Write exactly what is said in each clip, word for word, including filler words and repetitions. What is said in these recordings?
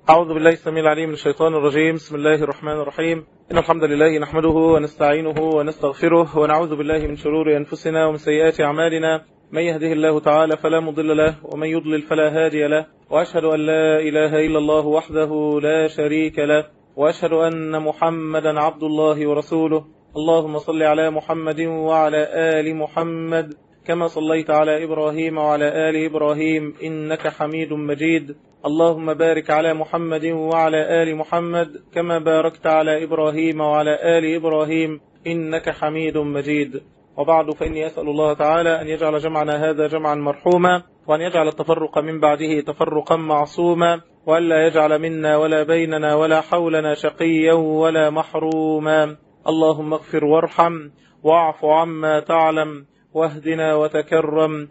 أعوذ بالله السميع العليم من الشيطان الرجيم. بسم الله الرحمن الرحيم. إن الحمد لله نحمده ونستعينه ونستغفره ونعوذ بالله من شرور أنفسنا ومن سيئات أعمالنا. من يهده الله تعالى فلا مضل له ومن يضلل فلا هادي له، وأشهد أن لا إله إلا الله وحده لا شريك له، وأشهد أن محمدا عبد الله ورسوله. اللهم صل على محمد وعلى آل محمد كما صليت على إبراهيم وعلى آل إبراهيم إنك حميد مجيد. اللهم بارك على محمد وعلى آل محمد كما باركت على إبراهيم وعلى آل إبراهيم إنك حميد مجيد. وبعد، فإني أسأل الله تعالى أن يجعل جمعنا هذا جمعا مرحوما، وأن يجعل التفرق من بعده تفرقا معصوما، وألا يجعل منا ولا بيننا ولا حولنا شقيا ولا محروما. اللهم اغفر وارحم واعف عما تعلم واهدنا وتكرم،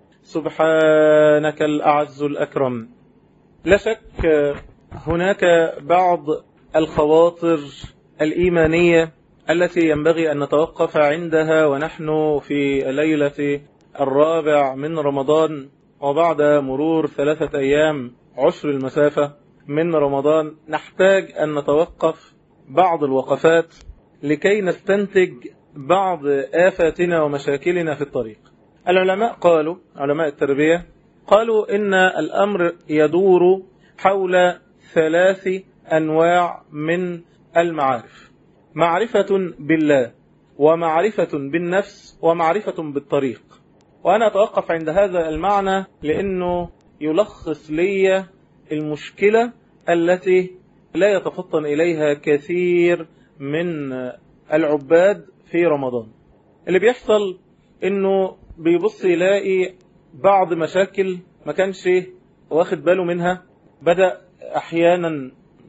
سبحانك الأعز الأكرم. لا شك هناك بعض الخواطر الإيمانية التي ينبغي أن نتوقف عندها ونحن في الليلة الرابع من رمضان، وبعد مرور ثلاثة أيام عشر المسافة من رمضان نحتاج أن نتوقف بعض الوقفات لكي نستنتج بعض آفاتنا ومشاكلنا في الطريق. العلماء قالوا، علماء التربية قالوا إن الأمر يدور حول ثلاث أنواع من المعارف: معرفة بالله، ومعرفة بالنفس، ومعرفة بالطريق. وأنا أتوقف عند هذا المعنى لأنه يلخص لي المشكلة التي لا يتفطن إليها كثير من العباد في رمضان. اللي بيحصل إنه بيبص يلاقي بعض مشاكل ما كانش واخد باله منها، بدأ أحيانا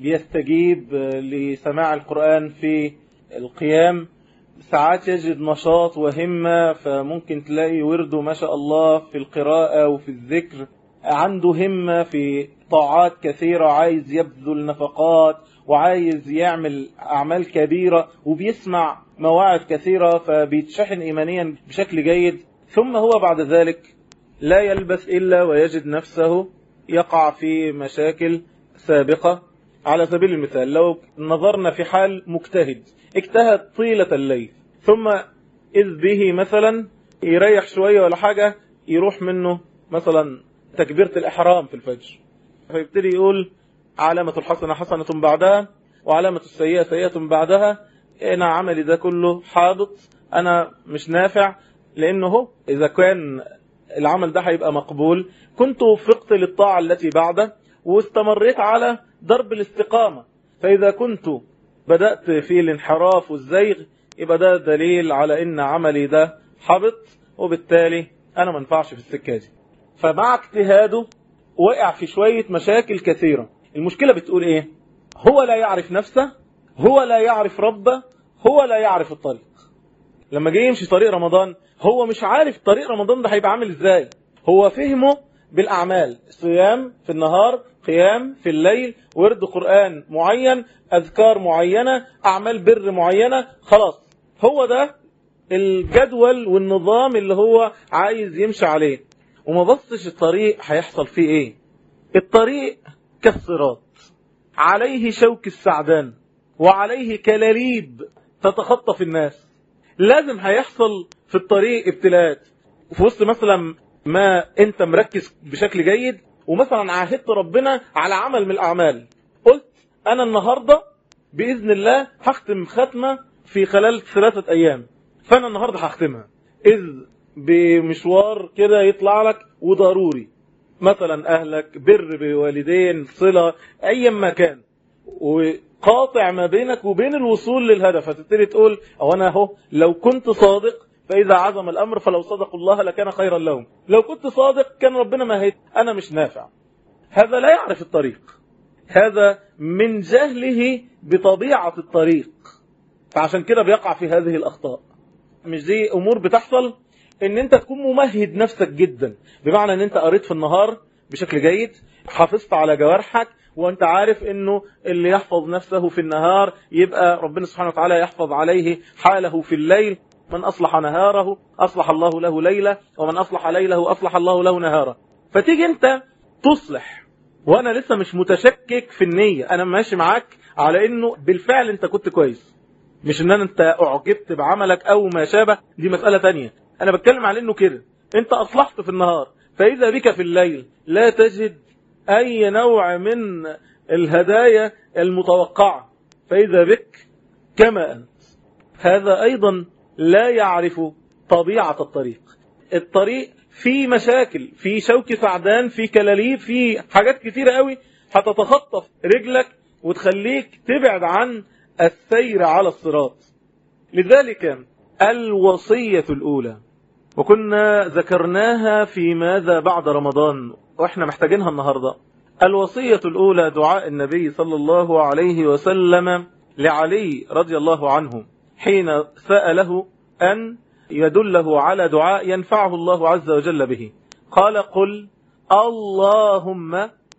بيستجيب لسماع القرآن في القيام، ساعات يجد نشاط وهمة فممكن تلاقي ورده ما شاء الله في القراءة وفي الذكر، عنده همة في طاعات كثيرة، عايز يبذل نفقات وعايز يعمل أعمال كبيرة وبيسمع مواعظ كثيرة فبيتشحن إيمانيا بشكل جيد. ثم هو بعد ذلك لا يلبث إلا ويجد نفسه يقع في مشاكل سابقة. على سبيل المثال، لو نظرنا في حال مجتهد اجتهد طيلة الليل، ثم إذ به مثلا يريح شوية ولا حاجة يروح منه مثلا تكبيرة الإحرام في الفجر، فيبتدي يقول علامة الحسنة حسنة بعدها وعلامة السيئة سيئة بعدها، أنا عملي ده كله حابط، أنا مش نافع. لأنه إذا كان العمل ده هيبقى مقبول كنت وفقت للطاعة التي بعده واستمريت على درب الاستقامة، فإذا كنت بدأت في الانحراف والزيغ يبقى ده دليل على إن عملي ده حبط، وبالتالي أنا ما ينفعش في السكة دي. فمع اجتهاده وقع في شوية مشاكل كثيرة. المشكلة بتقول إيه؟ هو لا يعرف نفسه، هو لا يعرف ربه، هو لا يعرف الطريق. لما جاي يمشي طريق رمضان هو مش عارف طريق رمضان ده هيبقى عامل ازاي. هو فهمه بالأعمال، صيام في النهار، قيام في الليل، ورد قرآن معين، أذكار معينة، أعمال بر معينة، خلاص هو ده الجدول والنظام اللي هو عايز يمشي عليه، وما بصش الطريق هيحصل فيه ايه. الطريق كالصراط عليه شوك السعدان وعليه كلاليب تتخطف الناس. لازم هيحصل في الطريق ابتلاءات. في وسط مثلا ما انت مركز بشكل جيد ومثلا عاهدت ربنا على عمل من الأعمال، قلت أنا النهاردة بإذن الله هختم ختمة في خلال ثلاثة أيام، فأنا النهاردة هختمها، إذ بمشوار كده يطلع لك وضروري مثلا أهلك، بر بوالدين، صلة، أي مكان، وقاطع ما بينك وبين الوصول للهدف. فتبتدي تقول أو أنا أهو لو كنت صادق فإذا عزم الأمر فلو صدقوا الله لكان خيرا لهم. لو كنت صادق كان ربنا ما هيت، أنا مش نافع. هذا لا يعرف الطريق، هذا من جهله بطبيعة الطريق، فعشان كده بيقع في هذه الأخطاء. مش دي أمور بتحصل ان انت تكون ممهد نفسك جدا، بمعنى ان انت قريت في النهار بشكل جيد، حافظت على جوارحك، وانت عارف انه اللي يحفظ نفسه في النهار يبقى ربنا سبحانه وتعالى يحفظ عليه حاله في الليل. من أصلح نهاره أصلح الله له ليلة، ومن أصلح ليله أصلح الله له نهاره. فتيجي أنت تصلح وانا لسه مش متشكك في النية، انا ماشي معاك على انه بالفعل انت كنت كويس، مش ان انت اعجبت بعملك او ما شابه، دي مسألة تانية. انا بتكلم على انه كده انت اصلحت في النهار، فاذا بك في الليل لا تجد اي نوع من الهدايا المتوقعة، فاذا بك كما انت. هذا ايضا لا يعرف طبيعة الطريق. الطريق في مشاكل، في شوك سعدان، في كلاليب، في حاجات كتيرة قوي هتتخطف رجلك وتخليك تبعد عن السير على الصراط. لذلك الوصية الأولى، وكنا ذكرناها في ماذا بعد رمضان وإحنا محتاجينها النهاردة. الوصية الأولى دعاء النبي صلى الله عليه وسلم لعلي رضي الله عنه حين سأله أن يدله على دعاء ينفعه الله عز وجل به. قال: قل اللهم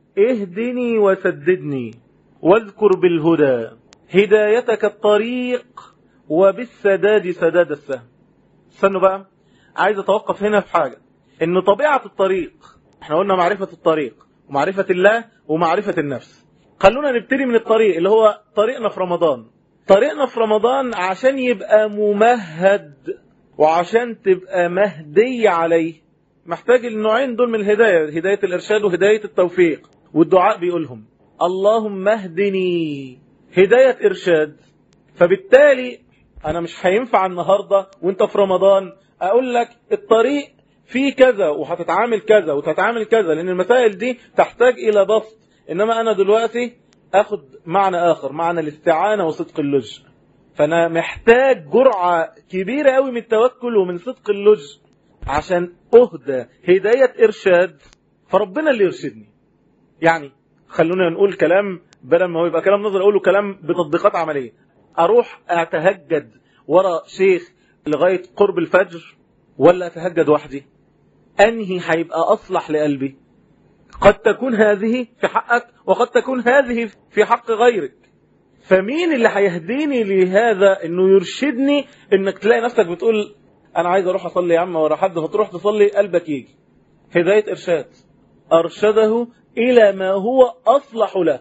اهدني وسددني واذكر بالهدى هدايتك الطريق وبالسداد سداد السهم. استنوا بقى، عايز اتوقف هنا في حاجة، ان طبيعة الطريق، احنا قلنا معرفة الطريق ومعرفة الله ومعرفة النفس. خلونا نبتدي من الطريق اللي هو طريقنا في رمضان. طريقنا في رمضان عشان يبقى ممهد وعشان تبقى مهدي عليه محتاج النوعين دول من الهداية، هداية الإرشاد وهداية التوفيق. والدعاء بيقولهم اللهم اهدني هداية إرشاد. فبالتالي أنا مش هينفع النهاردة وانت في رمضان أقول لك الطريق فيه كذا وهتتعامل كذا وتتعامل كذا، لأن المسائل دي تحتاج إلى بسط. إنما أنا دلوقتي أخذ معنى آخر، معنى الاستعانة وصدق اللجء. فأنا محتاج جرعة كبيرة قوي من التوكل ومن صدق اللجء عشان أهدى هداية إرشاد، فربنا اللي يرشدني. يعني خلونا نقول كلام بدل ما هو يبقى كلام نظري، أقوله كلام بتطبيقات عملية. أروح أتهجد ورا شيخ لغاية قرب الفجر ولا أتهجد وحدي؟ أنهي هيبقى أصلح لقلبي؟ قد تكون هذه في حقك وقد تكون هذه في حق غيرك. فمين اللي هيهديني لهذا انه يرشدني؟ انك تلاقي نفسك بتقول انا عايز اروح اصلي يا عم ورا حد، فتروح تصلي قلبك يجي. هداية ارشاد، ارشده الى ما هو اصلح له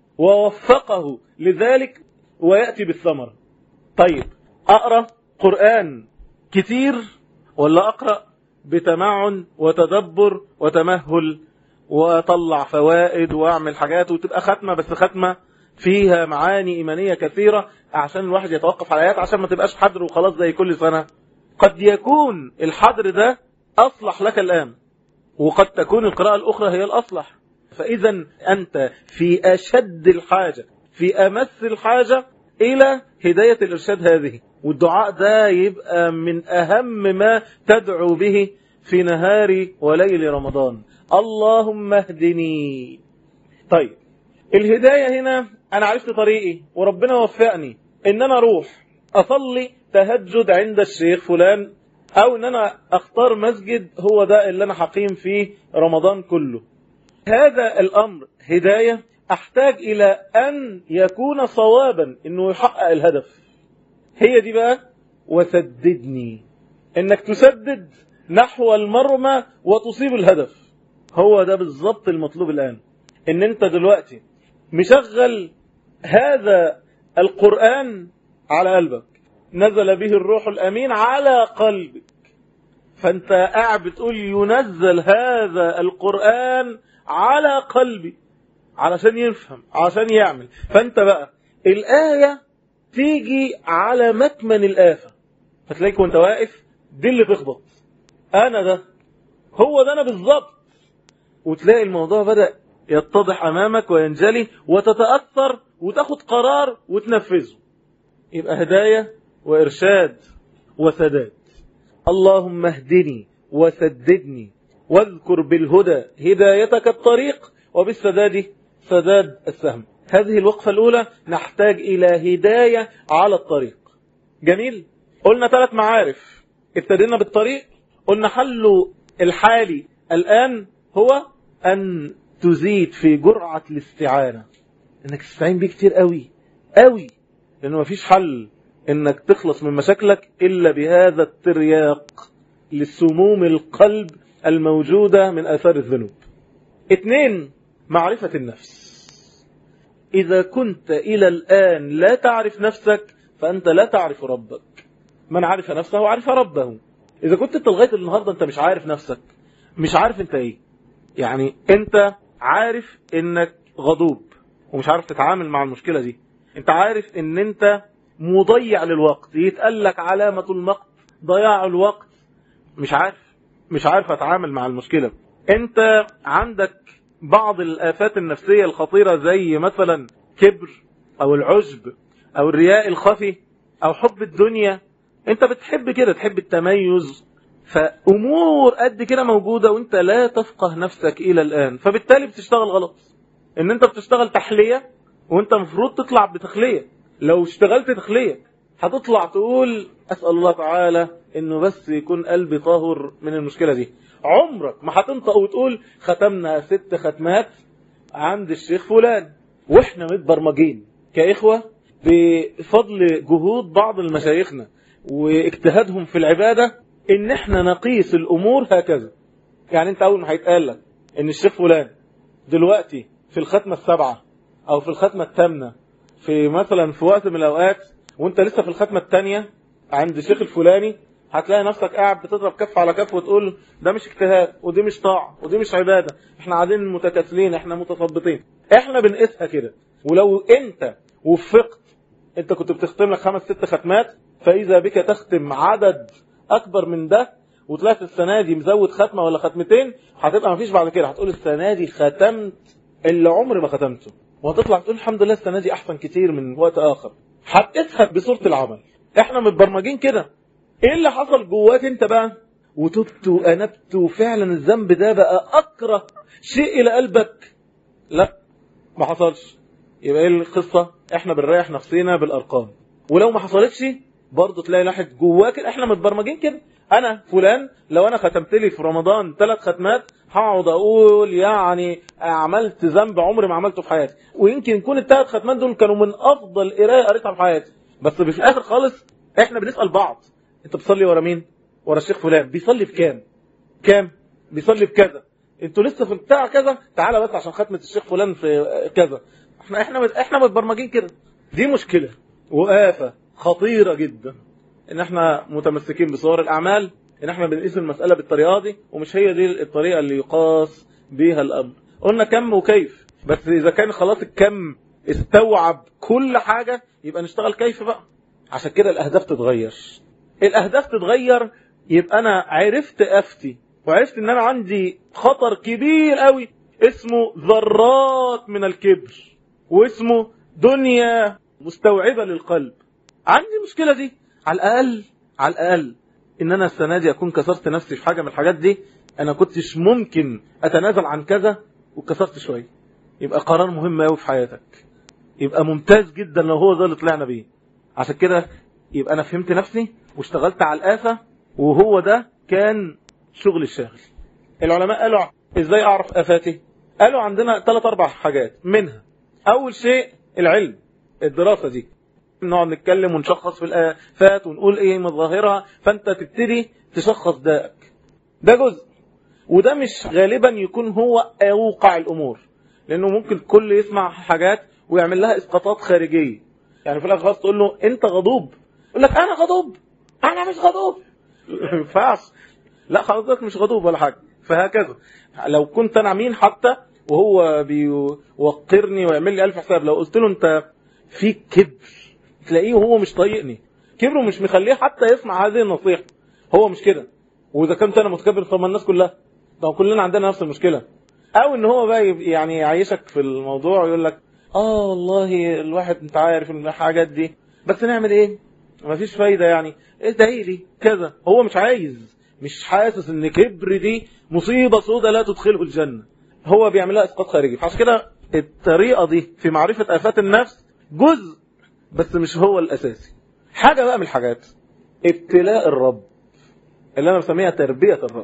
ووفقه لذلك ويأتي بالثمرة. طيب اقرأ قرآن كتير ولا اقرأ بتمعن وتدبر وتمهل واطلع فوائد واعمل حاجات وتبقى ختمة، بس ختمة فيها معاني إيمانية كثيرة عشان الواحد يتوقف على آيات عشان ما تبقاش حضر وخلاص زي كل سنة. قد يكون الحضر ده أصلح لك الآن، وقد تكون القراءة الأخرى هي الأصلح. فإذا أنت في أشد الحاجة، في أمس الحاجة إلى هداية الإرشاد هذه. والدعاء ده يبقى من أهم ما تدعو به في نهار وليل رمضان، اللهم اهدني. طيب الهداية هنا أنا عرفت طريقي وربنا وفقني إن أنا أروح أصلي تهجد عند الشيخ فلان، أو إن أنا أختار مسجد هو ده اللي أنا حقيم فيه رمضان كله. هذا الأمر هداية أحتاج إلى أن يكون صوابا، إنه يحقق الهدف. هي دي بقى وسددني، إنك تسدد نحو المرمى وتصيب الهدف. هو ده بالضبط المطلوب الآن، إن أنت دلوقتي مشغل هذا القرآن على قلبك، نزل به الروح الأمين على قلبك، فأنت قاعد بتقول ينزل هذا القرآن على قلبي علشان يفهم، علشان يعمل. فأنت بقى الآية تيجي على مكمن الآفة، فتلاقيك وانت واقف دي اللي تخبط، أنا ده هو ده أنا بالضبط، وتلاقي الموضوع بدأ يتضح أمامك وينجلي وتتأثر وتاخد قرار وتنفذه. يبقى هداية وإرشاد وسداد. اللهم اهدني وسددني واذكر بالهدى هدايتك الطريق وبالسداد سداد السهم. هذه الوقفة الأولى نحتاج إلى هداية على الطريق. جميل. قلنا ثلاث معارف، ابتدينا بالطريق، قلنا حل الحالي الآن هو أن تزيد في جرعة الاستعانة، انك تستعين بيه كتير قوي قوي، لانه مفيش حل انك تخلص من مشاكلك الا بهذا الترياق لسموم القلب الموجودة من اثار الذنوب. اتنين، معرفة النفس. إذا كنت إلى الآن لا تعرف نفسك فأنت لا تعرف ربك. من عرف نفسه عرف ربه. إذا كنت انت لغاية النهاردة انت مش عارف نفسك، مش عارف انت ايه، يعني انت عارف انك غضوب ومش عارف تتعامل مع المشكلة دي، انت عارف ان انت مضيع للوقت، يتقال لك علامة المقت ضياع الوقت، مش عارف مش عارف اتعامل مع المشكلة. انت عندك بعض الآفات النفسية الخطيرة زي مثلا كبر او العجب او الرياء الخفي او حب الدنيا. انت بتحب كده، تحب التميز، فأمور قد كده موجودة وانت لا تفقه نفسك إلى الآن، فبالتالي بتشتغل غلط. ان انت بتشتغل تحلية وانت مفروض تطلع بتخلية. لو اشتغلت تخلية هتطلع تقول أسأل الله تعالى انه بس يكون قلبي طاهر من المشكلة دي. عمرك ما هتنطق وتقول ختمنا ست ختمات عند الشيخ فلان. واحنا متبرمجين كإخوة بفضل جهود بعض المشايخنا واجتهادهم في العبادة ان احنا نقيس الامور هكذا. يعني انت اول ما هيتقال لك ان الشيخ فلان دلوقتي في الختمة السبعة او في الختمة الثامنة في مثلا في وقت من الاوقات وانت لسه في الختمة الثانية عند الشيخ الفلاني، هتلاقي نفسك قاعد بتضرب كف على كف وتقول ده مش اجتهاد ودي مش طاعة ودي مش عبادة، احنا قاعدين متكاسلين، احنا متثبطين. احنا بنقيسها كده. ولو انت وفقت، انت كنت بتختم لك خمس ست ختمات، فاذا بك تختم عدد اكبر من ده وطلعت السنة دي مزود ختمة ولا ختمتين، هتبقى مفيش بعد كده، هتقول السنة دي ختمت اللي عمري ما ختمته، وهتطلع تقول الحمد لله السنة دي احسن كتير من وقت اخر. هتقيسها بصورة العمل. احنا متبرمجين كده. ايه اللي حصل جواك انت بقى وتبت وانبت وفعلا الذنب ده بقى اكره شيء الى قلبك؟ لا، ما حصلش. يبقى ايه القصة؟ احنا بنريح نفسنا بالارقام. ولو ما حصلتش برضه تلاقي لاحد جواك احنا متبرمجين كده. انا فلان لو انا ختمت لي في رمضان ثلاث ختمات هقعد اقول يعني عملت ذنب عمري ما عملته في حياتي، ويمكن يكون الثلاث ختمات دول كانوا من افضل قرايه قريتها في حياتي. بس في الاخر خالص احنا بنسال بعض انت بتصلي ورا مين؟ ورا الشيخ فلان. بيصلي بكام؟ كام؟ بيصلي بكذا. انتوا لسه في بتاع كذا، تعالى بس عشان ختمه الشيخ فلان في كذا. احنا احنا احنا متبرمجين كده. دي مشكله وآفة خطيره جدا ان احنا متمسكين بصور الاعمال، ان احنا بنقيس المساله بالطريقه دي، ومش هي دي الطريقه اللي يقاس بيها الامر. قلنا كم وكيف، بس اذا كان خلاص الكم استوعب كل حاجه يبقى نشتغل كيف بقى. عشان كده الاهداف تتغير. الاهداف تتغير يبقى انا عرفت افتي، وعرفت ان انا عندي خطر كبير قوي اسمه ذرات من الكبر، واسمه دنيا مستوعبه للقلب. عندي مشكله دي. على الاقل على الاقل ان انا السنه دي اكون كسرت نفسي في حاجه من الحاجات دي. انا كنتش ممكن اتنازل عن كذا وكسرت شويه. يبقى قرار مهم قوي في حياتك، يبقى ممتاز جدا لو هو ده اللي طلعنا بيه. عشان كده يبقى انا فهمت نفسي واشتغلت على الآفة، وهو ده كان شغل الشاغل. العلماء قالوا ازاي اعرف آفاتي؟ قالوا عندنا ثلاث اربع حاجات. منها اول شيء العلم، الدراسة دي، نقعد نتكلم ونشخص في الآفات ونقول ايه مظاهرها، فانت تبتدي تشخص دائك. ده جزء، وده مش غالبا يكون هو اوقع الامور، لانه ممكن الكل يسمع حاجات ويعمل لها اسقاطات خارجية. يعني في الاخر خلاص تقول له انت غضوب، يقول لك انا غضوب، انا مش غضوب. ما ينفعش. لا حضرتك مش غضوب ولا حاجه. فهكذا لو كنت انا مين حتى وهو بيوقرني ويعمل لي الف حساب، لو قلت له انت فيك كبر تلاقيه وهو مش طايقني، كبره مش مخليه حتى يسمع هذه النصيحه. هو مش كده. واذا كنت انا متكبر طب ما الناس كلها، طب كلنا عندنا نفس المشكله. او ان هو بقى يعني يعيشك في الموضوع ويقول لك اه والله الواحد انت عارف الحاجات دي، بس نعمل ايه؟ مفيش فايدة يعني، ادعي لي كذا. هو مش عايز، مش حاسس ان كبر دي مصيبة سودة لا تدخله الجنة. هو بيعملها اسقاط خارجي. عشان كده الطريقة دي في معرفة آفات النفس جزء بس مش هو الاساسي. حاجة بقى من الحاجات ابتلاء الرب اللي انا بسميها تربية الرب،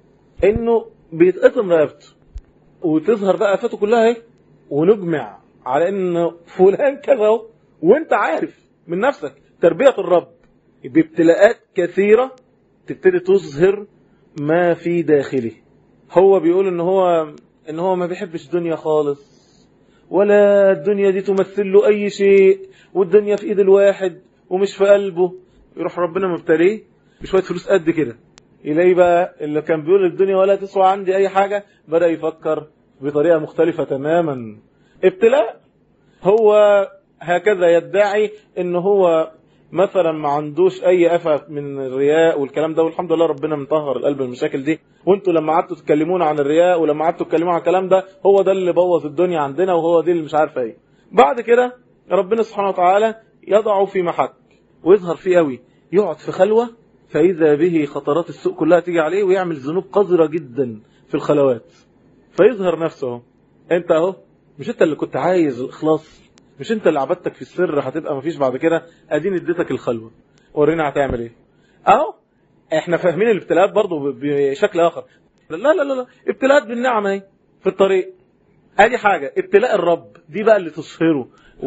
انه بيتقسم رقبته وتظهر بقى آفاته كلها اهي، ونجمع على ان فلان كذا وانت عارف من نفسك. تربية الرب بابتلاءات كثيرة تبتدي تظهر ما في داخله. هو بيقول ان هو ان هو ما بيحبش الدنيا خالص، ولا الدنيا دي تمثل له اي شيء، والدنيا في ايد الواحد ومش في قلبه، يروح ربنا مبتليه بشوية فلوس قد كده، يلاقي بقى اللي كان بيقول الدنيا ولا تسوى عندي اي حاجة بدأ يفكر بطريقة مختلفة تماما. ابتلاء. هو هكذا يدعي ان هو مثلا ما عندوش اي افة من الرياء والكلام ده، والحمد لله ربنا مطهر القلب من المشاكل دي. وانتوا لما قعدتوا تتكلمون عن الرياء ولما قعدتوا تتكلمون عن الكلام ده، هو ده اللي بوظ الدنيا عندنا، وهو دي اللي مش عارفه ايه. بعد كده ربنا سبحانه وتعالى يضعه في محك ويظهر فيه قوي، يقعد في خلوة فإذا به خطرات السوء كلها تيجي عليه، ويعمل ذنوب قذرة جدا في الخلوات، فيظهر نفسه. انت اهو، مش انت اللي كنت عايز الاخلاص؟ مش انت اللي عبدتك في السر هتبقى مفيش بعد كده؟ ادين اديتك الخلوة، ورينا هتعمل ايه. اهو احنا فاهمين الابتلاءات برضو بشكل اخر. لا لا لا لا، ابتلاءات بالنعمة اهي في الطريق. ادي حاجة ابتلاء الرب، دي بقى اللي تصهره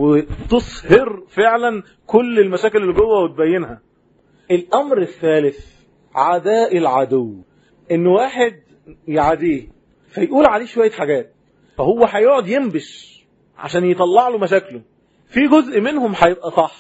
وتصهر فعلا كل المشاكل اللي جوه وتبينها. الامر الثالث عداء العدو، ان واحد يعاديه فيقول عليه شوية حاجات، فهو هيقعد ينبش عشان يطلع له مشاكله. في جزء منهم هيبقى صح،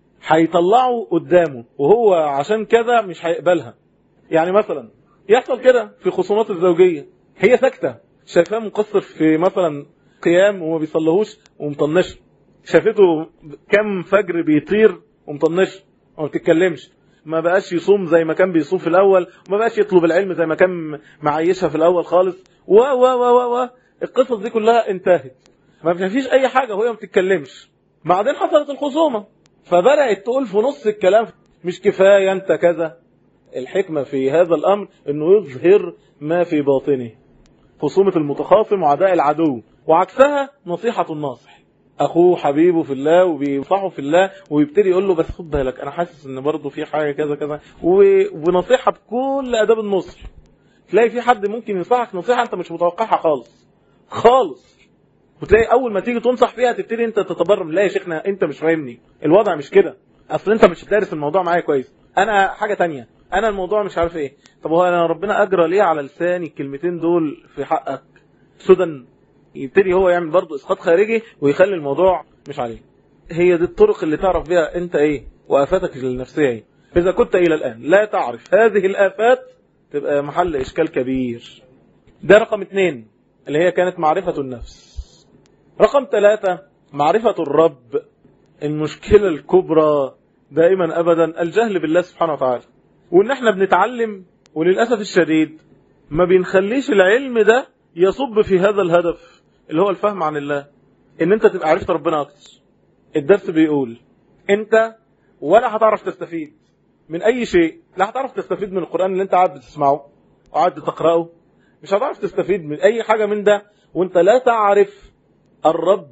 هيطلعه قدامه، وهو عشان كده مش هيقبلها. يعني مثلا يحصل كده في خصومات الزوجية، هي ساكتة، شايفاه مقصر في مثلا قيام وما بيصلهوش ومطنش، شافته كم فجر بيطير ومطنش وما بتتكلمش، ما بقاش يصوم زي ما كان بيصوم في الأول، وما بقاش يطلب العلم زي ما كان معيشها في الأول خالص، و و و و القصص دي كلها انتهت، ما فيش أي حاجة وهي ما بتتكلمش. بعدين حصلت الخصومة، فبدأت تقول في نص الكلام مش كفاية أنت كذا. الحكمة في هذا الأمر أنه يظهر ما في باطنه. خصومة المتخاصم وعداء العدو، وعكسها نصيحة الناصح، أخوه حبيبه في الله وبينصحه في الله، ويبتدي يقول له بس خد بالك أنا حاسس أن برضه في حاجة كذا كذا، ونصيحة بكل أداب النصح. تلاقي في حد ممكن ينصحك نصيحة أنت مش متوقعها خالص خالص، وتلاقي أول ما تيجي تنصح فيها تبتدي أنت تتبرم، لا يا شيخنا أنت مش فاهمني، الوضع مش كده، أصل أنت مش دارس الموضوع معايا كويس، أنا حاجة تانية، أنا الموضوع مش عارف إيه. طب هو أنا ربنا أجرى ليه على لساني الكلمتين دول في حقك سدى؟ يبتدي هو يعمل برضه إسقاط خارجي ويخلي الموضوع مش عليه. هي دي الطرق اللي تعرف بها أنت إيه وآفاتك النفسية إيه. إذا كنت إلى الآن لا تعرف هذه الآفات تبقى محل إشكال كبير. ده رقم اثنين اللي هي كانت معرفة النفس. رقم ثلاثة معرفة الرب. المشكلة الكبرى دائما أبدا الجهل بالله سبحانه وتعالى، وإن احنا بنتعلم وللأسف الشديد ما بنخليش العلم ده يصب في هذا الهدف اللي هو الفهم عن الله، إن أنت تبقى عرفت ربنا أكتر. الدرس بيقول أنت ولا هتعرف تستفيد من أي شيء، لا هتعرف تستفيد من القرآن اللي أنت قاعد بتسمعه وقاعد تقرأه، مش هتعرف تستفيد من أي حاجة من ده وأنت لا تعرف الرب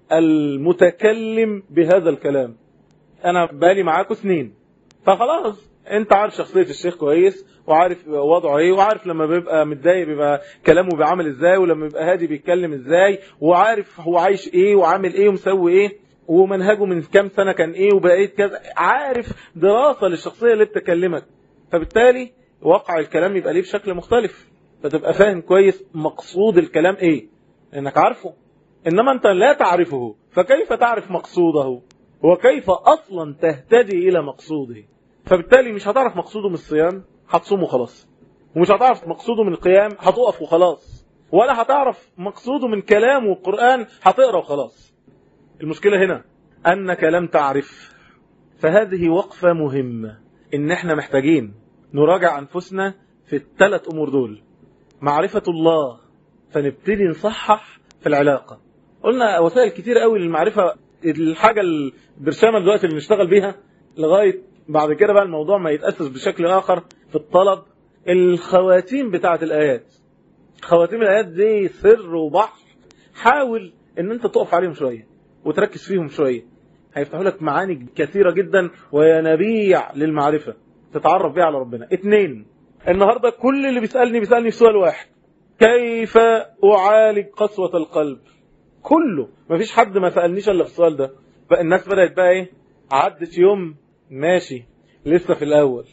المتكلم بهذا الكلام. أنا بالي معاكم سنين، فخلاص أنت عارف شخصية الشيخ كويس، وعارف وضعه إيه، وعارف لما بيبقى متضايق بيبقى كلامه بيعمل إزاي، ولما بيبقى هادي بيتكلم إزاي، وعارف هو عايش إيه وعامل إيه ومسوي إيه، ومنهجه من كام سنة كان إيه وبقيت كذا، عارف دراسة للشخصية اللي بتكلمك، فبالتالي وقع الكلام يبقى ليه بشكل مختلف، فتبقى فاهم كويس مقصود الكلام إيه لأنك عارفه. إنما أنت لا تعرفه، فكيف تعرف مقصوده وكيف أصلا تهتدي إلى مقصوده؟ فبالتالي مش هتعرف مقصوده من الصيام هتصوم وخلاص، ومش هتعرف مقصوده من القيام هتقف وخلاص، ولا هتعرف مقصوده من كلام والقرآن هتقرأ وخلاص. المشكلة هنا أنك لم تعرف. فهذه وقفة مهمة، إن احنا محتاجين نراجع أنفسنا في الثلاث أمور دول. معرفة الله، فنبتدي نصحح في العلاقة. قلنا وسائل كتير قوي للمعرفة، الحاجة البرشامة دلوقتي اللي نشتغل بيها لغاية بعد كده بقى الموضوع ما يتأسس بشكل آخر في الطلب. الخواتيم بتاعة الآيات، خواتيم الآيات دي سر وبحر، حاول ان انت تقف عليهم شوية وتركز فيهم شوية، هيفتحوا لك معاني كثيرة جدا وينابيع للمعرفة تتعرف بيها على ربنا. اتنين، النهاردة كل اللي بيسألني بيسألني في سؤال واحد: كيف أعالج قسوة القلب؟ كله، مفيش حد ما سألنيش الا في السؤال ده. فالناس بدأت بقى ايه، عدت يوم ماشي لسه في الاول،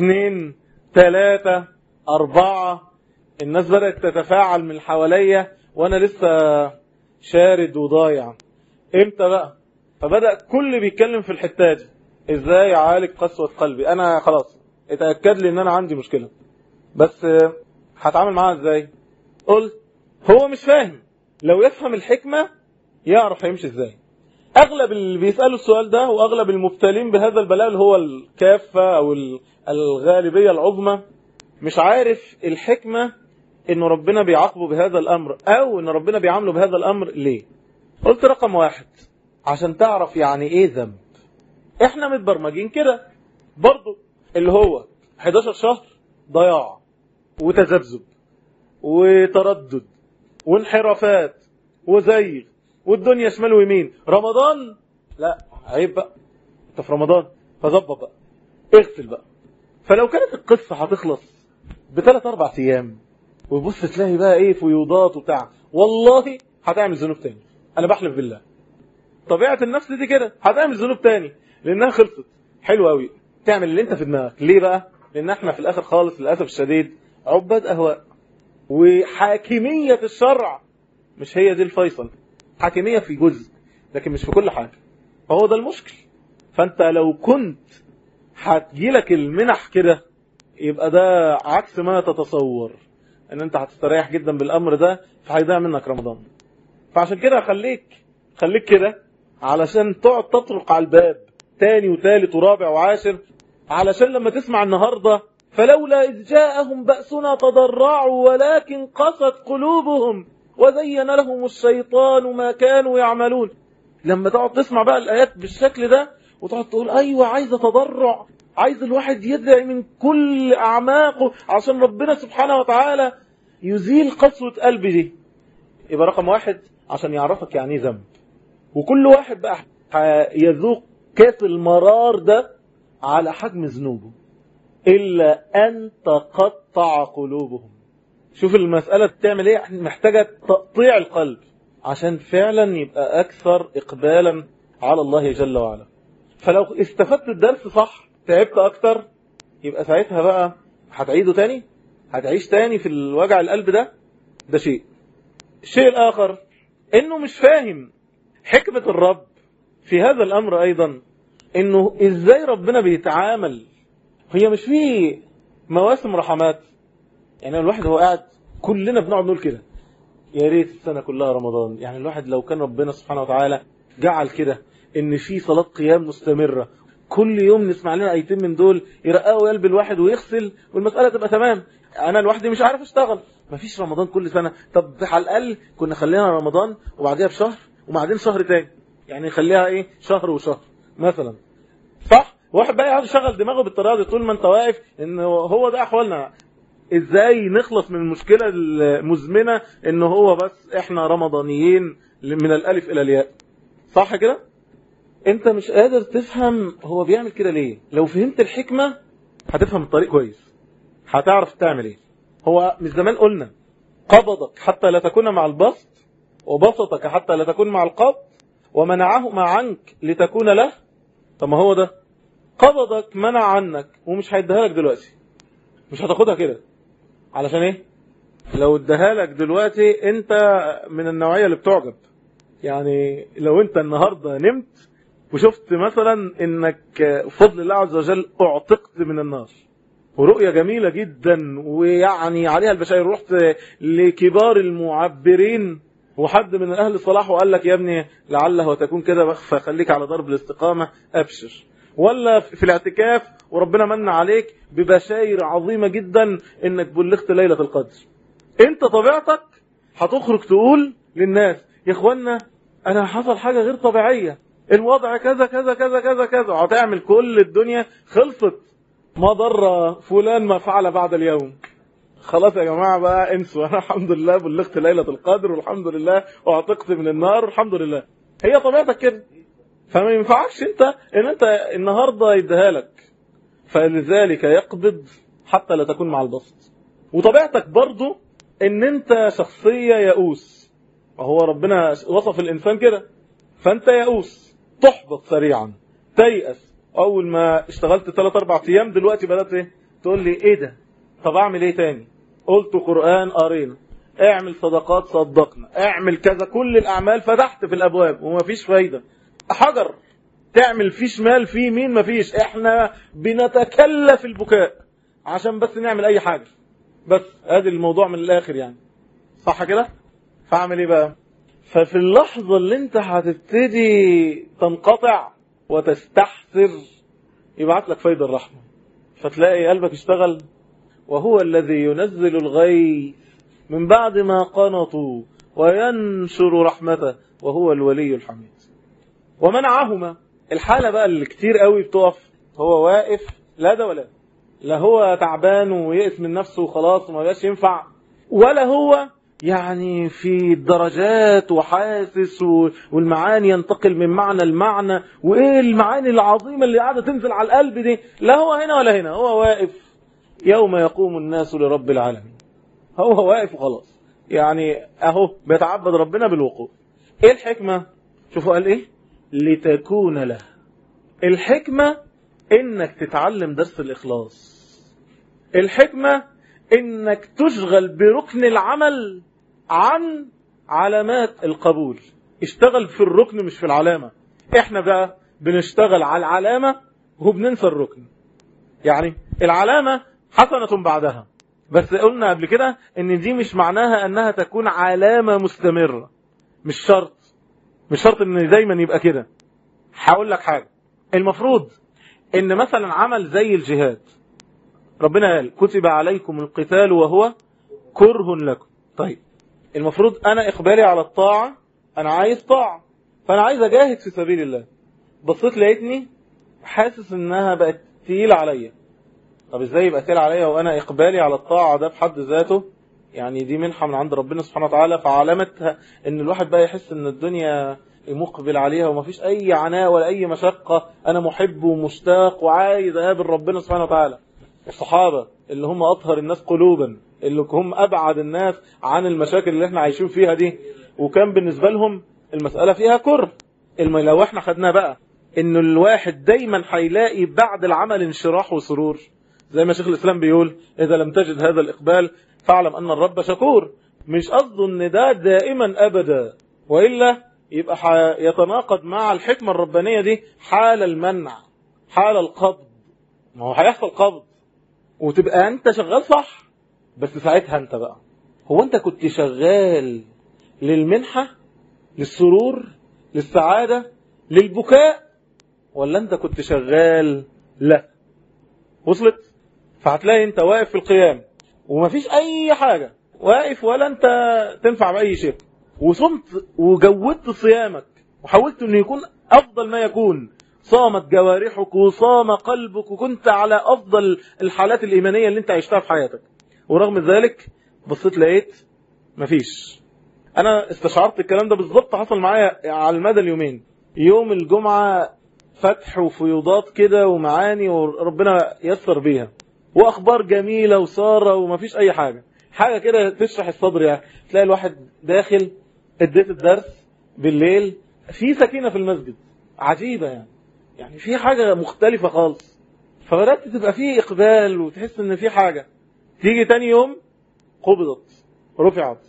اتنين تلاتة اربعة، الناس بدأت تتفاعل من حواليا وانا لسه شارد وضايع. امتى بقى؟ فبدأ كل بيتكلم في الحتة دي، ازاي اعالج قسوة قلبي. انا خلاص اتأكد لي ان انا عندي مشكلة، بس هتعامل معاها ازاي؟ قلت هو مش فاهم، لو يفهم الحكمة يعرف هيمشي ازاي. اغلب اللي بيسألوا السؤال ده واغلب المبتلين بهذا البلاء اللي هو الكافة او الغالبية العظمى مش عارف الحكمة انه ربنا بيعاقبه بهذا الامر او ان ربنا بيعامله بهذا الامر ليه. قلت رقم واحد عشان تعرف يعني ايه ذنب. احنا متبرمجين كده برضو، اللي هو حداشر شهر ضياع وتذبذب وتردد وانحرافات وزيغ والدنيا شمال ويمين. رمضان لا عيب بقى، انت في رمضان فظبط بقى، اغسل بقى. فلو كانت القصة هتخلص بثلاث اربع ايام وبص تلاقي بقى ايه فيوضات وبتاع، والله هتعمل ذنوب تاني. انا بحلف بالله طبيعة النفس دي كده، هتعمل ذنوب تاني لانها خلصت. حلو قوي تعمل اللي انت في دماغك. ليه بقى؟ لان احنا في الاخر خالص للاسف الشديد عباد اهواء، وحاكمية الشرع مش هي دي الفيصل. حاكمية في جزء لكن مش في كل حاجة، فهو ده المشكل. فانت لو كنت هتجيلك المنح كده يبقى ده عكس ما تتصور، ان انت هتستريح جدا بالامر ده فهيضيع منك رمضان. فعشان كده خليك خليك كده علشان تقعد تطرق على الباب تاني وثالث ورابع وعاشر، علشان لما تسمع النهاردة فلولا إذ جاءهم بأسنا تضرعوا ولكن قست قلوبهم وزين لهم الشيطان ما كانوا يعملون. لما تقعد تسمع بقى الآيات بالشكل ده وتقعد تقول أيوة عايز تضرع، عايز الواحد يدعي من كل أعماقه عشان ربنا سبحانه وتعالى يزيل قسوة قلبي دي. يبقى رقم واحد عشان يعرفك يعني ذنب، وكل واحد بقى يذوق كاس المرار ده على حجم ذنوبه، إلا أن تقطع قلوبهم. شوف المسألة بتعمل ايه، محتاجة تقطيع القلب عشان فعلا يبقى أكثر إقبالا على الله جل وعلا. فلو استفدت الدرس صح تعبت أكتر، يبقى ساعتها بقى هتعيده تاني، هتعيش تاني في الوجع القلب ده. ده شيء. الشيء الآخر إنه مش فاهم حكمة الرب في هذا الأمر أيضا، إنه إزاي ربنا بيتعامل. هي مش فيه مواسم رحمات؟ يعني الواحد هو قاعد كلنا بنقعد نقول كده يا ريت السنة كلها رمضان. يعني الواحد لو كان ربنا سبحانه وتعالى جعل كده إن في صلاة قيام مستمرة كل يوم نسمع لنا ايتين من دول يرققوا قلب الواحد ويغسل والمسألة تبقى تمام. انا لوحدي مش عارف اشتغل، مفيش رمضان كل سنة. طب على الاقل كنا خلينا رمضان وبعديها بشهر وبعدين شهر تاني، يعني نخليها ايه شهر وشهر مثلا، صح؟ واحد بقى يقعد يشغل دماغه بالطريقه دي طول ما انت واقف، ان هو ده احوالنا. ازاي نخلص من المشكلة المزمنة ان هو بس احنا رمضانيين من الالف الى الياء، صح كده؟ انت مش قادر تفهم هو بيعمل كده ليه. لو فهمت الحكمة هتفهم الطريق كويس، هتعرف تعمل ايه. هو مش زمان قلنا قبضك حتى لا تكون مع البسط وبسطك حتى لا تكون مع القبض ومنعهما عنك لتكون له؟ طب ما هو ده قبضك منع عنك ومش هيديها لك دلوقتي، مش هتاخدها كده. علشان ايه؟ لو اديها لك دلوقتي انت من النوعية اللي بتعجب. يعني لو انت النهاردة نمت وشفت مثلا انك بفضل الله عز وجل اعتقت من النار، ورؤية جميلة جدا ويعني عليها البشائر، رحت لكبار المعبرين وحد من اهل الصلاح وقال لك يا ابني لعله وتكون كده فخليك على ضرب الاستقامة ابشر. ولا في الاعتكاف وربنا من عليك ببشائر عظيمة جدا انك بلغت ليلة القدر، انت طبيعتك هتخرج تقول للناس يا اخوانا انا حصل حاجة غير طبيعية، الوضع كذا كذا كذا كذا كذا، هتعمل كل الدنيا خلصت، ما ضر فلان ما فعل بعد اليوم. خلاص يا جماعة بقى انسوا، انا الحمد لله بلغت ليلة القدر والحمد لله واعتقت من النار والحمد لله. هي طبيعتك كده، فما ينفعش انت ان انت النهاردة يديها لك، فلذلك يقبض حتى لا تكون مع البسط. وطبيعتك برضو ان انت شخصية يئوس، وهو ربنا وصف الانسان كده، فانت يئوس تحبط سريعا تيأس. اول ما اشتغلت ثلاث اربع ايام دلوقتي بدأت ايه تقول لي ايه ده، طب اعمل ايه تاني؟ قلت قرآن قرينا، اعمل صدقات صدقنا، اعمل كذا، كل الأعمال فتحت في الأبواب ومفيش فايدة. حجر تعمل فيه شمال فيه يمين مفيش. احنا بنتكلف البكاء عشان بس نعمل أي حاجة، بس ادي الموضوع من الآخر يعني، صح كده؟ فاعمل ايه بقى؟ ففي اللحظة اللي انت هتبتدي تنقطع وتستحسر يبعت لك فايدة الرحمة، فتلاقي قلبك اشتغل. وهو الذي ينزل الغيث من بعد ما قنطوا وينشر رحمته وهو الولي الحميد. ومنعهما الحالة بقى اللي كتير قوي بتقف، هو واقف لا ده ولا لا، هو تعبان ويئس من نفسه وخلاص وما بقاش ينفع، ولا هو يعني في الدرجات وحاسس والمعاني ينتقل من معنى لمعنى، وايه المعاني العظيمة اللي قاعدة تنزل على القلب دي، لا هو هنا ولا هنا. هو واقف يوم يقوم الناس لرب العالمين، هو واقف وخلاص يعني، اهو بيتعبد ربنا بالوقوف. ايه الحكمة؟ شوفوا قال ايه؟ لتكون له. الحكمة انك تتعلم درس الاخلاص، الحكمة انك تشغل بركن العمل عن علامات القبول. اشتغل في الركن مش في العلامة. احنا بقى بنشتغل على العلامة وبننسى الركن. يعني العلامة حسنة بعدها، بس قلنا قبل كده ان دي مش معناها انها تكون علامة مستمرة، مش شرط، مش شرط ان دايما يبقى كده. هقول لك حاجة، المفروض ان مثلا عمل زي الجهاد، ربنا قال كتب عليكم القتال وهو كره لكم. طيب المفروض انا اقبالي على الطاعة، انا عايز طاعة، فانا عايز اجاهد في سبيل الله. بصيت لقيتني حاسس انها بقت تقيلة عليا. طب ازاي يبقى تقيل عليا وانا اقبالي على الطاعة ده بحد ذاته يعني دي منحة من عند ربنا سبحانه وتعالى. فعلامتها ان الواحد بقى يحس ان الدنيا مقبل عليها ومفيش اي عناء ولا اي مشقة، انا محب ومشتاق وعايز اقابل ربنا سبحانه وتعالى. الصحابة اللي هم اطهر الناس قلوبا، اللي هم ابعد الناس عن المشاكل اللي احنا عايشين فيها دي، وكان بالنسبة لهم المسألة فيها كره. لو احنا خدناه بقى ان الواحد دايما هيلاقي بعد العمل انشراح وسرور، زي ما شيخ الاسلام بيقول اذا لم تجد هذا الاقبال فاعلم ان الرب شكور. مش قصده ان ده دائما ابدا، وإلا يبقى يتناقض مع الحكمة الربانية دي حال المنع، حال القبض. ما هو هيحصل قبض وتبقى انت شغال صح، بس ساعتها انت بقى هو انت كنت شغال للمنحة، للسرور، للسعادة، للبكاء، ولا انت كنت شغال لا؟ وصلت؟ فهتلاقي انت واقف في القيام ومفيش اي حاجة، واقف ولا انت تنفع بأي شيء، وصمت وجودت صيامك وحاولت انه يكون افضل ما يكون، صامت جوارحك وصام قلبك وكنت على افضل الحالات الايمانية اللي انت عشتها في حياتك، ورغم ذلك بصيت لقيت مفيش. انا استشعرت الكلام ده بالظبط، حصل معايا على المدى اليومين. يوم الجمعة فتح وفيوضات كده ومعاني وربنا يسر بيها، واخبار جميلة وسارة ومفيش اي حاجة، حاجة كده تشرح الصدر. يعني تلاقي الواحد داخل اديت الدرس بالليل في سكينة في المسجد عجيبة، يعني يعني في حاجة مختلفة خالص. فبدأت تبقى فيه اقبال وتحس ان في حاجة. تيجي تاني يوم قبضت رفعت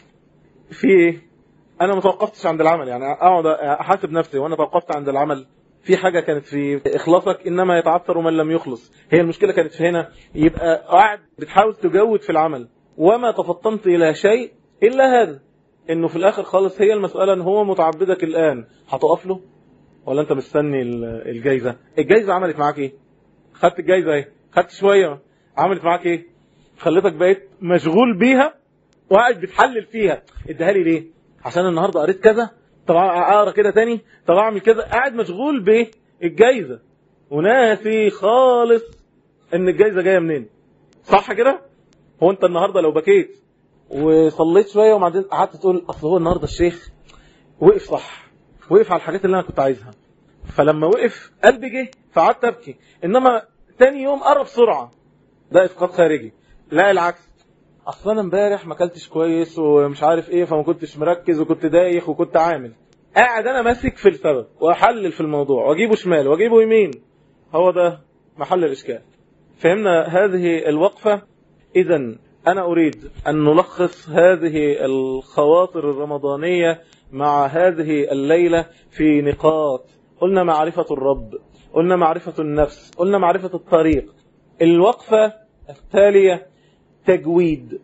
في ايه؟ انا ما توقفتش عند العمل، يعني اقعد احاسب نفسي وانا توقفت عند العمل. في حاجة كانت في اخلاصك، انما يتعثر من لم يخلص. هي المشكلة كانت في هنا، يبقى قاعد بتحاول تجود في العمل وما تفطنت الى شيء الا هذا، انه في الاخر خالص هي المسألة ان هو متعبدك الان، هتقف له ولا انت مستني الجايزة؟ الجايزة عملت معاك ايه؟ خدت الجايزة ايه؟ خدت شوية، عملت معاك ايه؟ خليتك بقيت مشغول بيها وقاعد بتحلل فيها. اديها لي ليه؟ عشان النهاردة قريت كذا، طب اقرا كده تاني، طب اعمل كذا. قاعد مشغول بالجايزة وناسي خالص ان الجايزة جاية منين. صح كده؟ هو انت النهاردة لو بكيت وصليت شوية وبعدين قعدت تقول اصل هو النهاردة الشيخ وقف صح، وقف على الحاجات اللي انا كنت عايزها، فلما وقف قلبي جه فقعدت ابكي، انما تاني يوم قرب بسرعة، ده اسقاط خارجي. لا العكس، اصلا انا امبارح ما اكلتش كويس ومش عارف ايه، فما كنتش مركز وكنت دايخ وكنت عامل، قاعد انا ماسك في السبب واحلل في الموضوع واجيبه شمال واجيبه يمين. هو ده محل الاشكال. فهمنا هذه الوقفة؟ اذا أنا أريد أن نلخص هذه الخواطر الرمضانية مع هذه الليلة في نقاط. قلنا معرفة الرب، قلنا معرفة النفس، قلنا معرفة الطريق. الوقفة التالية تجويد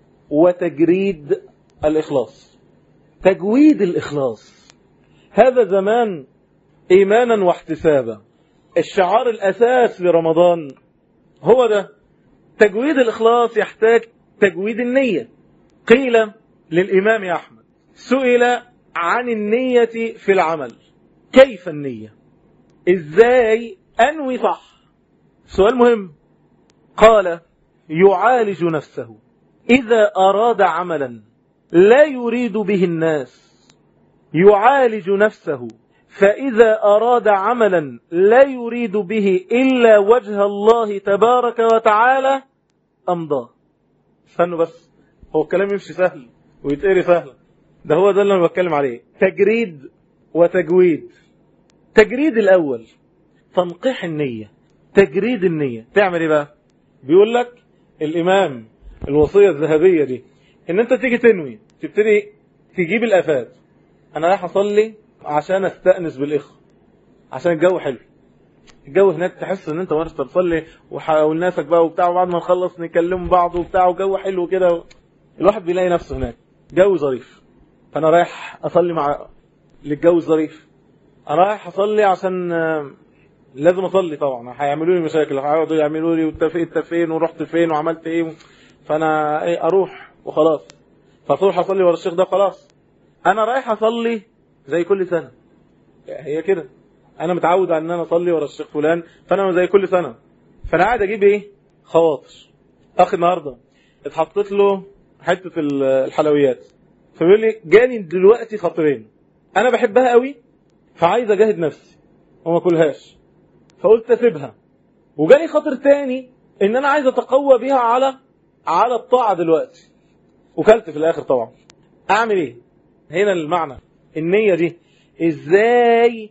وتجريد الإخلاص. تجويد الإخلاص هذا زمان إيمانا واحتسابا. الشعار الأساس لرمضان هو ده. تجويد الإخلاص يحتاج تجويد النية. قيل للإمام أحمد سئل عن النية في العمل، كيف النية؟ إزاي أنوي صح؟ سؤال مهم. قال يعالج نفسه إذا أراد عملا لا يريد به الناس، يعالج نفسه فإذا أراد عملا لا يريد به إلا وجه الله تبارك وتعالى أمضاه. استنوا بس، هو الكلام يمشي سهل ويتقري سهل، ده هو ده اللي أنا بتكلم عليه. تجريد وتجويد. تجريد الأول تنقيح النية. تجريد النية تعمل إيه بقى؟ بيقول لك الإمام الوصية الذهبية دي إن أنت تيجي تنوي، تبتدي تجيب الآفات. أنا رايح أصلي عشان أستأنس بالإخوة، عشان الجو حلو. الجو هناك تحس ان انت وانت بتصلي والناسك بقى وبتاع، وبعد ما نخلص نكلم بعض وبتاع، وجو حلو كده، الواحد بيلاقي نفسه هناك جو ظريف. فانا رايح اصلي مع للجو الظريف. انا رايح اصلي عشان لازم اصلي طبعا، هيعملوا لي مشاكل، هيقعدوا يعملوا لي وانت فين انت فين ورحت فين وعملت ايه، فانا ايه اروح وخلاص. فاروح اصلي ورا الشيخ ده خلاص. انا رايح اصلي زي كل سنه، هي كده انا متعود على ان انا اصلي ورا الشيخ فلان، فانا زي كل سنه. فانا قاعد اجيب ايه خواطر. اخ النهارده اتحطت له حته الحلويات، فبيقول لي جاني دلوقتي خاطرين انا بحبها قوي فعايز اجاهد نفسي وما اكلهاش، فقلت اسيبها. وجاني خاطر تاني ان انا عايز اتقوى بيها على على الطاعه دلوقتي، وكلت في الاخر طبعا. اعمل ايه؟ هنا المعنى النيه دي. ازاي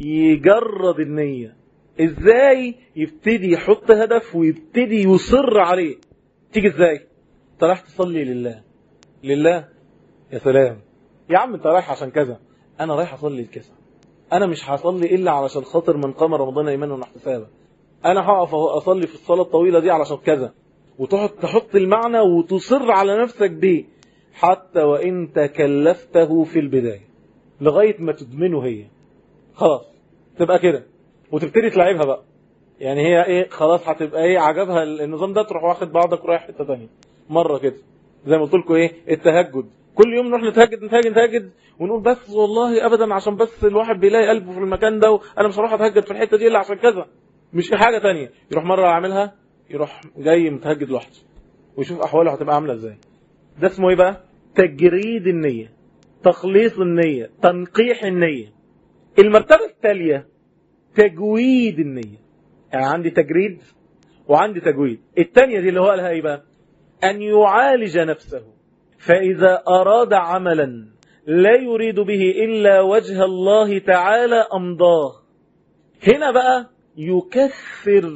يجرد النية؟ ازاي يبتدي يحط هدف ويبتدي يصر عليه؟ تيجي ازاي؟ انت رايح تصلي لله. لله؟ يا سلام يا عم، انت رايح عشان كذا. انا رايح اصلي لكذا. انا مش هصلي الا علشان خاطر من قام رمضان ايمانا واحتسابا. انا هقف اصلي في الصلاة الطويلة دي علشان كذا، وتقعد تحط المعنى وتصر على نفسك بيه، حتى وان تكلفته في البداية لغاية ما تدمنه هي. خلاص تبقى كده وتبتدي تلعبها بقى. يعني هي ايه، خلاص هتبقى ايه، عجبها النظام ده، تروح واخد بعضك ورايح حته ثانيه مره كده. زي ما قلت لكم ايه التهجد، كل يوم نروح نتهجد نتهجد نتهجد ونقول بس والله ابدا عشان بس الواحد بيلاقي قلبه في المكان ده، وانا مش هروح اتهجد في الحته دي الا عشان كذا، مش في حاجه ثانيه. يروح مره يعملها، يروح جاي متهجد لوحده ويشوف احواله هتبقى عامله ازاي. ده اسمه ايه بقى؟ تجريد النيه، تخليص النيه، تنقيح النيه. المرتبة التالية تجويد النية. يعني عندي تجريد وعندي تجويد. التانية دي اللي هو قالها ايه بقى؟ أن يعالج نفسه فإذا أراد عملا لا يريد به إلا وجه الله تعالى أمضاه. هنا بقى يكثر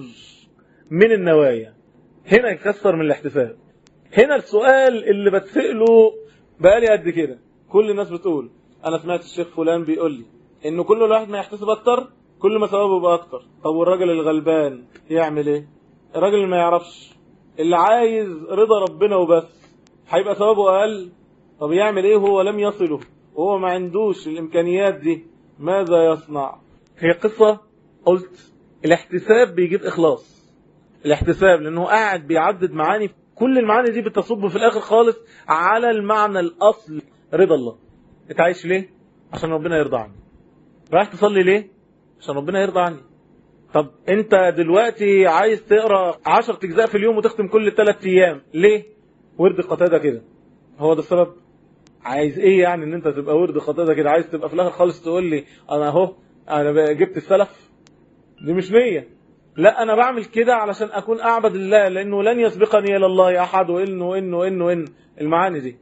من النوايا، هنا يكثر من الاحتساب. هنا السؤال اللي بتسأله بقالي قد كده، كل الناس بتقول أنا سمعت الشيخ فلان بيقول لي انه كل الواحد ما يحتسب اكتر كل ما ثوابه يبقى اكتر. طب والراجل الغلبان يعمل ايه؟ الراجل اللي ما يعرفش، اللي عايز رضا ربنا وبس، هيبقى ثوابه اقل. طب يعمل ايه هو لم يصله وهو ما عندوش الامكانيات دي؟ ماذا يصنع؟ هي قصة قلت الاحتساب بيجيب اخلاص. الاحتساب لانه قاعد بيعدد معاني، كل المعاني دي بتصب في الاخر خالص على المعنى الاصل، رضا الله. انت عايش ليه؟ عشان ربنا يرضى عني. رايح تصلي ليه؟ عشان ربنا يرضى عني. طب انت دلوقتي عايز تقرأ عشر اجزاء في اليوم وتختم كل ثلاث ايام ليه؟ ورد قتادة كده، هو ده السبب؟ عايز ايه يعني ان انت تبقى ورد قتادة كده؟ عايز تبقى في الاخر خالص تقول لي انا اهو انا جبت السلف؟ دي مش نية. لا، انا بعمل كده علشان اكون اعبد الله، لانه لن يسبقني الى الله احد، وانه وانه وانه وانه المعاني دي.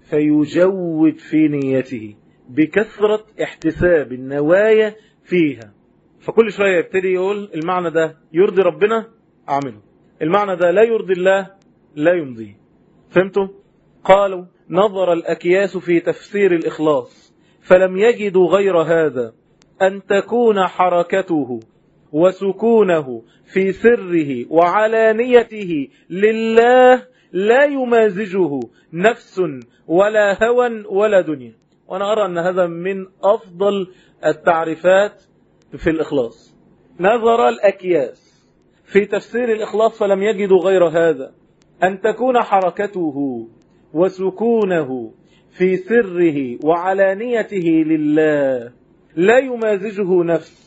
فيجود في نيته بكثرة احتساب النوايا فيها. فكل شوية يبتدي يقول المعنى ده يرضي ربنا أعمله، المعنى ده لا يرضي الله لا يمضيه. فهمتوا؟ قالوا نظر الأكياس في تفسير الإخلاص فلم يجدوا غير هذا، أن تكون حركته وسكونه في سره وعلانيته لله لا يمازجه نفس ولا هوى ولا دنيا. وأنا أرى أن هذا من أفضل التعريفات في الإخلاص. نظر الأكياس في تفسير الإخلاص فلم يجدوا غير هذا، أن تكون حركته وسكونه في سره وعلانيته لله لا يمازجه نفس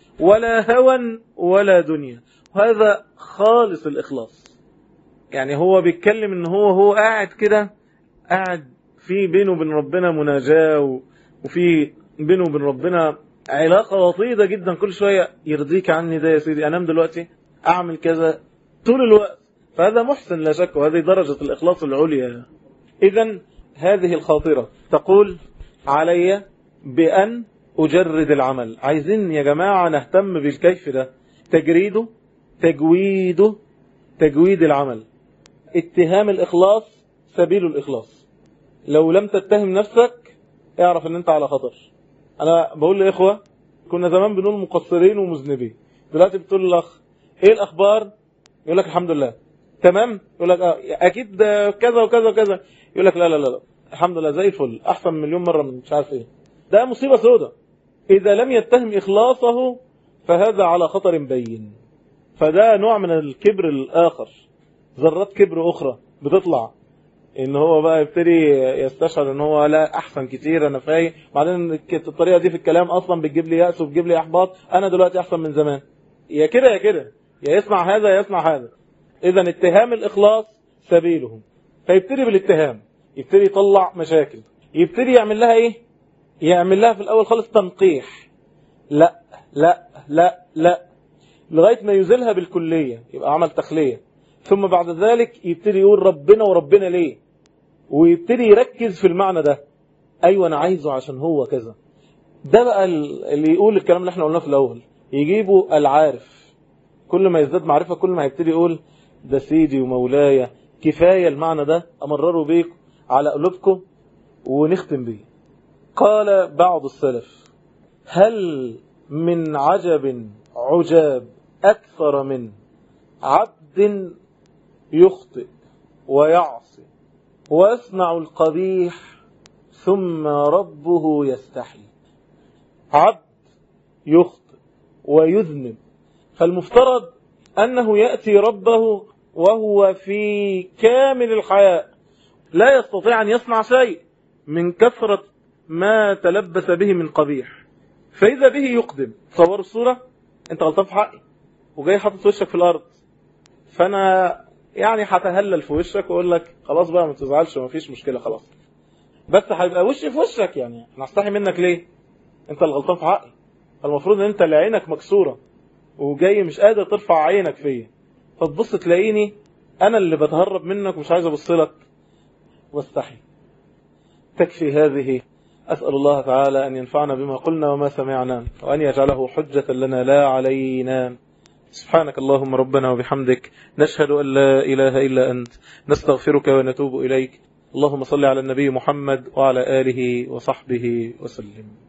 ولا هوى ولا دنيا. وهذا خالص الإخلاص. يعني هو بيتكلم ان هو هو قاعد كده، قاعد في بينه وبين ربنا مناجاة، وفي بينه وبين ربنا علاقة وطيدة جدا. كل شوية يرضيك عني ده يا سيدي، أنام دلوقتي، أعمل كذا طول الوقت. فهذا محسن لا شك، وهذه درجة الإخلاص العليا. إذن هذه الخاطرة تقول علي بأن أجرد العمل. عايزين يا جماعة نهتم بالكيف ده، تجريده، تجويده، تجويد العمل. اتهام الإخلاص سبيل الإخلاص. لو لم تتهم نفسك اعرف ان انت على خطر. انا بقول لإخوة كنا زمان بنقول مقصرين ومذنبين، دلوقتي بتقول لأخ ايه الأخبار؟ يقول لك الحمد لله. تمام؟ يقول لك اه اكيد كذا وكذا وكذا. يقول لك لا لا لا الحمد لله زي الفل، احسن مليون مرة من مش عارف ايه. ده مصيبة سودة. اذا لم يتهم اخلاصه فهذا على خطر بين. فده نوع من الكبر الاخر، ذرات كبر اخرى بتطلع، ان هو بقى يبتدي يستشعر ان هو لا احسن كتير، انا فايق. بعدين الطريقة دي في الكلام اصلا بتجيب لي يأس وبتجيب لي احباط. انا دلوقتي احسن من زمان. يا كده يا كده، يا يسمع هذا يا يسمع هذا. اذا اتهام الاخلاص سبيلهم. فيبتدي بالاتهام، يبتدي يطلع مشاكل، يبتدي يعمل لها ايه؟ يعمل لها في الاول خالص تنقيح، لا لا لا لا، لغاية ما يزيلها بالكلية، يبقى عمل تخلية. ثم بعد ذلك يبتدي يقول ربنا وربنا ليه، ويبتدي يركز في المعنى ده. ايوه انا عايزه عشان هو كذا. ده بقى اللي يقول الكلام اللي احنا قلناه في الاول، يجيبوا العارف. كل ما يزداد معرفة كل ما هيبتدي يقول ده سيدي ومولاي. كفاية المعنى ده امرروا بيك على قلوبكم ونختم بيه. قال بعض السلف هل من عجب عجاب أكثر من عبد يخطئ ويعصي ويصنع القبيح ثم ربه يستحي. عبد يخطئ ويذنب، فالمفترض أنه يأتي ربه وهو في كامل الحياء، لا يستطيع أن يصنع شيء من كثرة ما تلبس به من قبيح. فإذا به يقدم. تصور الصورة، انت غلطان في حقي وجاي حاطط وشك في الأرض، فأنا يعني هتهلل في وشك وأقول لك خلاص بقى ما تزعلش وما فيش مشكلة خلاص، بس هيبقى وشي في وشك. يعني انا هستحي منك ليه؟ انت اللي غلطان في حقي. المفروض ان انت اللي عينك مكسورة وجاي مش قادر ترفع عينك فيا، فتبص تلاقيني انا اللي بتهرب منك ومش عايز ابص لك واستحي. تكفي هذه. أسأل الله تعالى أن ينفعنا بما قلنا وما سمعنا، وأن يجعله حجة لنا لا علينا. سبحانك اللهم ربنا وبحمدك، نشهد أن لا إله إلا أنت، نستغفرك ونتوب إليك. اللهم صل على النبي محمد وعلى آله وصحبه وسلم.